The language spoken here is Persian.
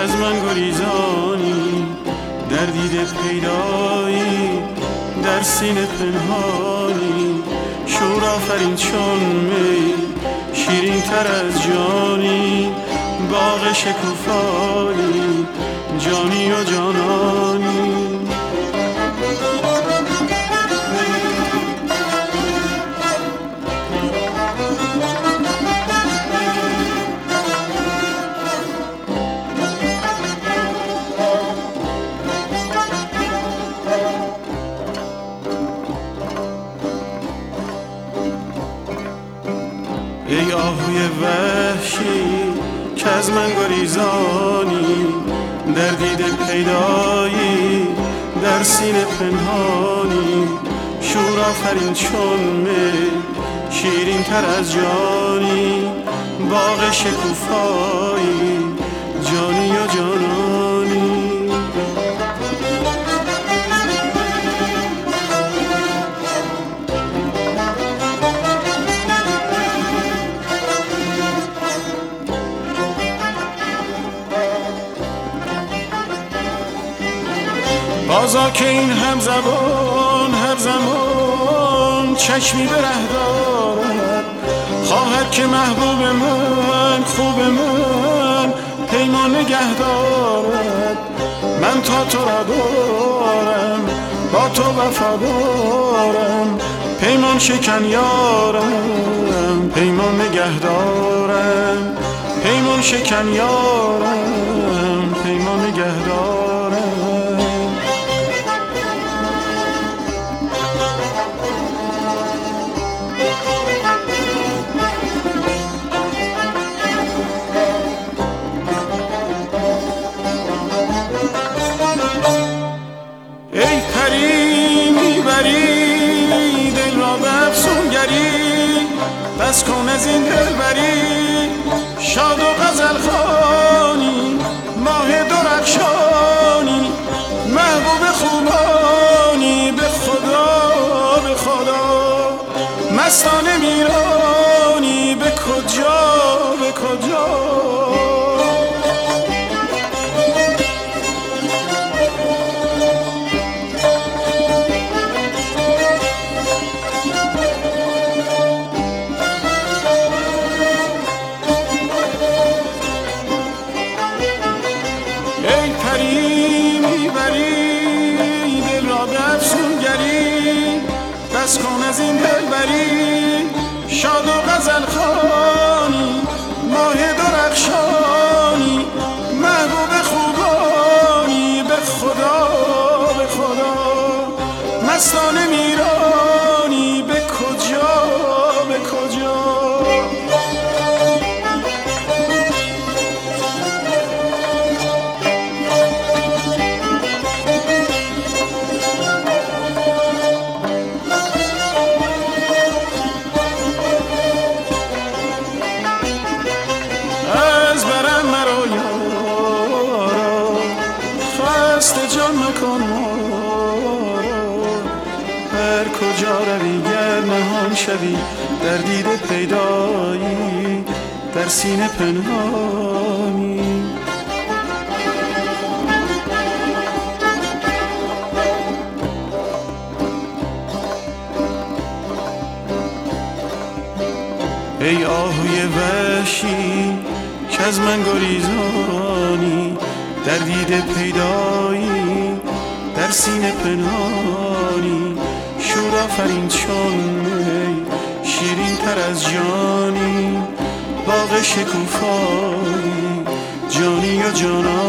از من گریزانی، در دیده پیدایی، در سینه پنهانی. شور آفرین چون می، شیرین تر از جانی، باغ شکوفایی، جانی و جانانی. ای آهوی وحشی که از من گریزانی، در دیده پیدایی، در سینه پنهانی. شور آفرین چون می، شیرین تر از جانی، باغ شکوفایی، جانی و جانانی. بازا که این هم زبان هر زمان چشمی به ره دارد، خواهد که محبوب من خوب من پیمان نگه دارد. من تا تو را دارم، با تو وفادارم، پیمان شکن یارم، پیمان نگه دارم، پیمان شکن یارم، پیمان نگه دارم. ای پری میبری دل را به افسونگری، بس کن از این دلبری، شاد و غزل خوانی، ماه درخشانی، محبوب خوبانی. به خدا به خدا مستانه میرانی، به کجا به کجا. ای پری میبری دل را به افسونگری، بس کن از این دلبری، شاد و غزل خوانی، ماه درخشانی، محبوب خوبانی. به خدا به خدا مستانه میرانی، به کجا به کجا. خسته جان مکن ما را، هر کجا روی گر نهان شوی، در دیده پیدایی، در سینه پنهانی. ای آهوی وحشی که از من گریزانی، در دیده پیدایی، در سینه پنهانی. شور آفرین چون می، شیرین تر از جانی، باغ شکوفایی، جانی و جانانی.